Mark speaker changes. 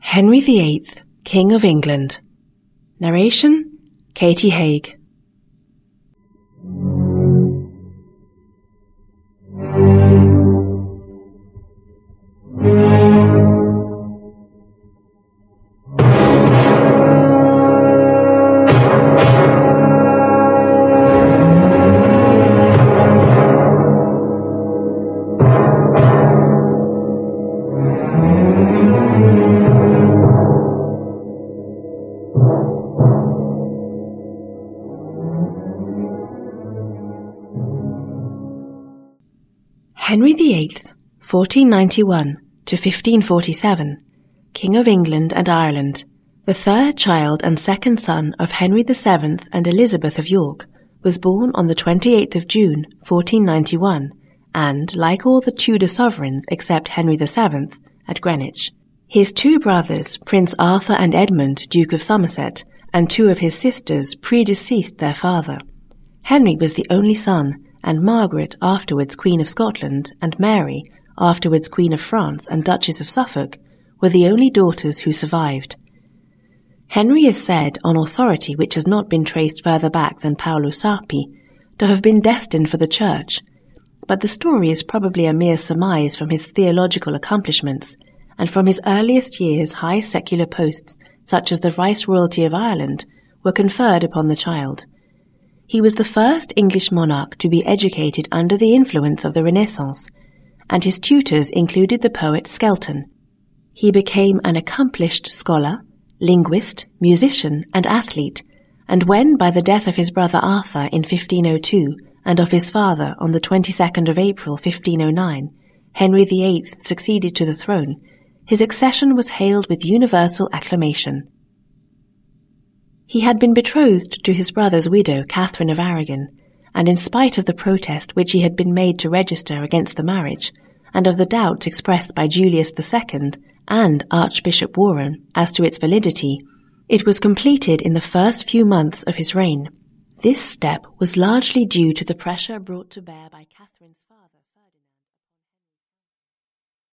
Speaker 1: Henry VIII, King of England. Narration: Katie Haig. Henry VIII, 1491 to 1547, King of England and Ireland, the third child and second son of Henry VII and Elizabeth of York, was born on the 28th of June, 1491, and, like all the Tudor sovereigns except Henry VII, at Greenwich. His two brothers, Prince Arthur and Edmund, Duke of Somerset, and two of his sisters predeceased their father. Henry was the only son, and Margaret, afterwards Queen of Scotland, and Mary, afterwards Queen of France and Duchess of Suffolk, were the only daughters who survived. Henry is said, on authority which has not been traced further back than Paolo Sarpi, to have been destined for the Church, but the story is probably a mere surmise from his theological accomplishments, and from his earliest years high secular posts, such as the Viceroyalty of Ireland, were conferred upon the child. He was the first English monarch to be educated under the influence of the Renaissance, and his tutors included the poet Skelton. He became an accomplished scholar, linguist, musician, and athlete, and when, by the death of his brother Arthur in 1502 and of his father on the 22nd of April 1509, Henry VIII succeeded to the throne, his accession was hailed with universal acclamation. He had been betrothed to his brother's widow, Catherine of Aragon, and in spite of the protest which he had been made to register against the marriage, and of the doubts expressed by Julius II and Archbishop Warren as to its validity, it was completed in the first few months of his reign. This step was largely due to the pressure brought to bear by Catherine's